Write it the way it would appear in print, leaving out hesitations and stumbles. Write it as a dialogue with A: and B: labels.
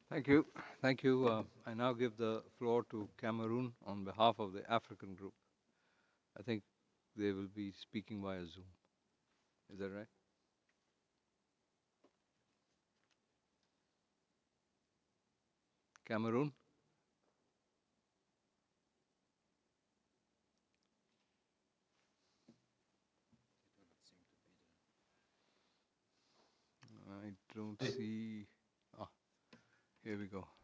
A: Thank you. Thank you. I now give the floor to Cameroon on behalf of the African group. I think they will be speaking via Zoom. Is that right? Cameroon? I don't see. Ah, here we go.